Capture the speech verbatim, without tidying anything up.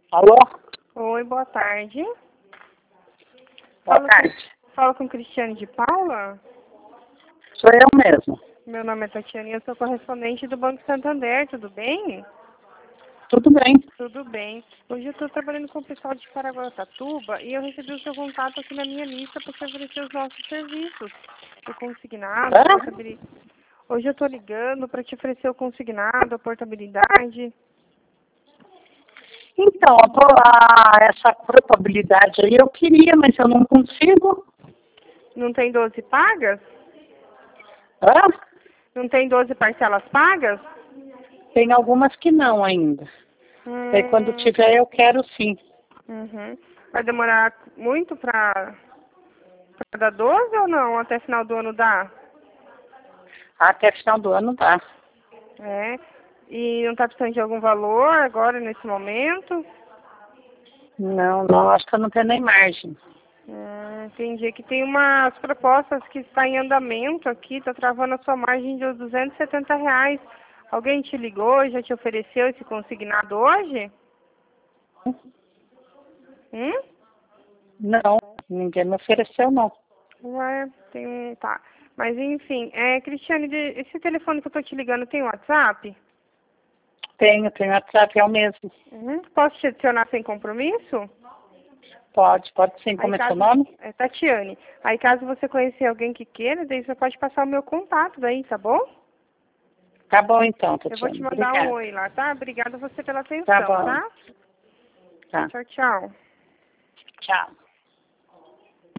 Alô? Oi, boa tarde. Boa Falo tarde. Com, falo com Cristiane de Paula. Sou eu mesmo. Meu nome é Tatiana e eu sou correspondente do Banco Santander, tudo bem? Tudo bem? Tudo bem. Hoje eu estou trabalhando com o pessoal de Caraguatatuba e eu recebi o seu contato aqui na minha lista para te oferecer os nossos serviços. O consignado, a Hã? portabilidade. Hoje eu estou ligando para te oferecer o consignado, a portabilidade. Então, a po- a- essa probabilidade aí eu queria, mas eu não consigo. Não tem doze pagas? Hã? Não tem doze parcelas pagas? Tem algumas que não ainda. Hum, Daí quando tiver eu quero sim. uhum. Vai demorar muito para dar doze ou não? Até final do ano dá? Até final do ano dá. É. E não está precisando de algum valor agora, nesse momento? Não, não, acho que eu não tenho nem margem. Hum, entendi. Que tem umas propostas que está em andamento aqui, está travando a sua margem de duzentos e setenta reais. Alguém te ligou, já te ofereceu esse consignado hoje? Hum? Não, ninguém me ofereceu não. Ué, tem um... Tá. Mas enfim, é, Cristiane, de- esse telefone que eu tô te ligando tem WhatsApp? Tenho, tenho WhatsApp, é o mesmo. Uhum. Posso te adicionar sem compromisso? Pode, pode sim. Aí Como é seu caso... nome? É Tatiane. Aí caso você conhecer alguém que queira, daí você pode passar o meu contato daí, tá bom? Tá bom então, Eu vou Tatiana. te mandar um Obrigada. oi lá, tá? Obrigada você pela atenção, Tá bom. tá? Tá. Tchau, tchau. Tchau.